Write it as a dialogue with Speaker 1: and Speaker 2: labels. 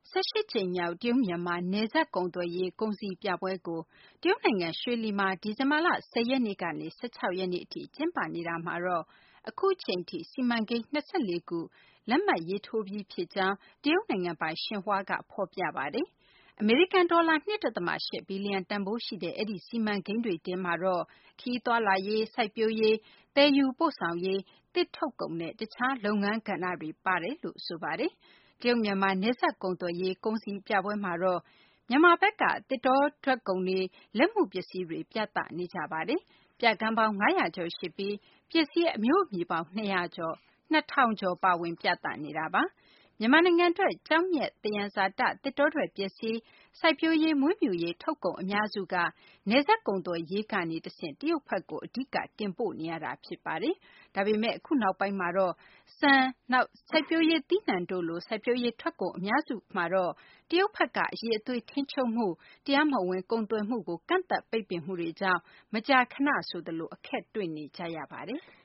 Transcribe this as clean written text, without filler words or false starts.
Speaker 1: 18 ကြိမ်မြောက် တရုတ်-မြန်မာ နယ်စပ်ကုန်သွယ်ရေး ကုန်စည်ပြပွဲကို တရုတ်နိုင်ငံ ရွှေလီမှာ ဒီဇင်ဘာလ ၁၀ ရက်နေ့ကနေ ၁၆ ရက်နေ့အထိ ကျင်းပနေတာမှာတော့ အခုအချိန်ထိ စီမံကိန်း ၂၄ ခု လက်မှတ်ရေးထိုးပြီးဖြစ်ကြောင်း တရုတ်နိုင်ငံပိုင် ရှင်ဟွာက ဖော်ပြပါတယ်။ အမေရိကန်ဒေါ်လာ ၂ ဒသမ ၈ ဘီလီယံ တန်ဖိုးရှိတဲ့ အဲဒီစီမံကိန်းတွေထဲမှာတော့ ခရီးသွားလာရေး၊ စိုက်ပျိုးရေး၊ သယ်ယူပို့ဆောင်ရေး၊ သစ်ထုတ်ကုန်နဲ့ တခြားလုပ်ငန်းကဏ္ဍတွေ ပါဝင်တယ်လို့ ဆိုပါတယ်။ တရုတ်-မြန်မာ နယ်စပ်ကုန်သွယ်ရေး ကုန်စည်ပြပွဲမှာတော့ မြန်မာဘက်က သစ်တောထွက်ကုန်တွေ၊ လက်မှုပစ္စည်းတွေ ပြသနေကြပါတယ်။ ပြခန်းပေါင်း ၅၀၀ ကျော်ရှိပြီး ပစ္စည်းအမျိုးအမည်ပေါင်း ၂၀၀ ကျော် ပါဝင်ပြသနေတာပါ။ မြန်မာနိုင်ငံထွက် ကျောက်မျက်သယံဇာတ သစ်တောထွက်ပစ္စည်း၊ စိုက်ပျိုးရေး၊ မွေးမြူရေး ထုတ်ကုန်အများစုက နယ်စပ်ကုန်သွယ်ရေးကနေတဆင့် တရုတ်ဘက်ကို အဓိက တင်ပို့နေရတာ ဖြစ်ပါတယ်။ ဒါပေမယ့် အခုနောက်ပိုင်းမှာတော့ ဆန်၊ နောက် စိုက်ပျိုးရေးသီးနှံတို့လို စိုက်ပျိုးရေးထွက်ကုန် အများစုမှာတော့ တရုတ်ဘက်က အရည်အသွေး ထိန်းချုပ်မှု၊ တရားမဝင် ကုန်သွယ်မှုကို ကန့်သတ်ပိတ်ပင်မှုတွေကြောင့် မကြာခဏဆိုသလို အခက်တွေ့နေကြရပါတယ်။